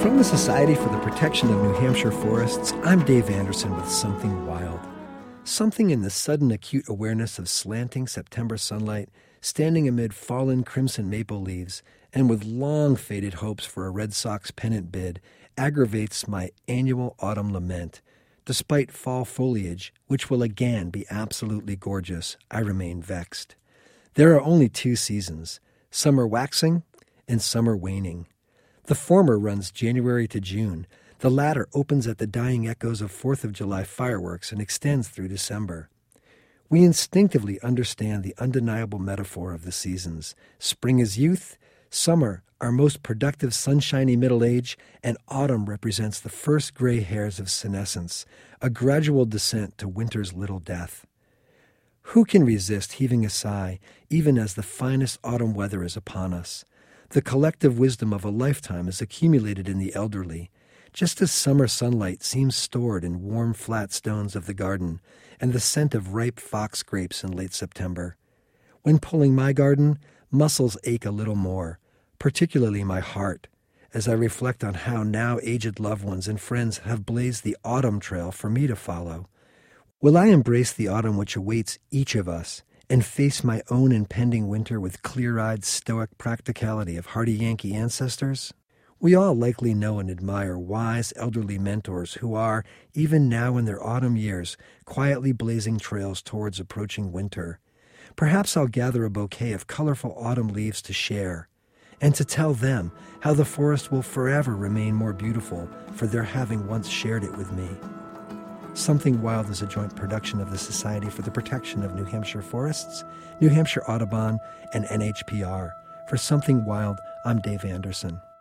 From the Society for the Protection of New Hampshire Forests, I'm Dave Anderson with Something Wild. Something in the sudden acute awareness of slanting September sunlight, standing amid fallen crimson maple leaves, and with long-faded hopes for a Red Sox pennant bid, aggravates my annual autumn lament. Despite fall foliage, which will again be absolutely gorgeous, I remain vexed. There are only two seasons, summer waxing and summer waning. The former runs January to June. The latter opens at the dying echoes of 4th of July fireworks and extends through December. We instinctively understand the undeniable metaphor of the seasons. Spring is youth, summer our most productive sunshiny middle age, and autumn represents the first gray hairs of senescence, a gradual descent to winter's little death. Who can resist heaving a sigh, even as the finest autumn weather is upon us? The collective wisdom of a lifetime is accumulated in the elderly, just as summer sunlight seems stored in warm, flat stones of the garden, and the scent of ripe fox grapes in late September. When pulling my garden, muscles ache a little more, particularly my heart, as I reflect on how now aged loved ones and friends have blazed the autumn trail for me to follow. Will I embrace the autumn which awaits each of us and face my own impending winter with clear-eyed, stoic practicality of hardy Yankee ancestors? We all likely know and admire wise elderly mentors who are, even now in their autumn years, quietly blazing trails towards approaching winter. Perhaps I'll gather a bouquet of colorful autumn leaves to share, and to tell them how the forest will forever remain more beautiful for their having once shared it with me. Something Wild is a joint production of the Society for the Protection of New Hampshire Forests, New Hampshire Audubon, and NHPR. For Something Wild, I'm Dave Anderson.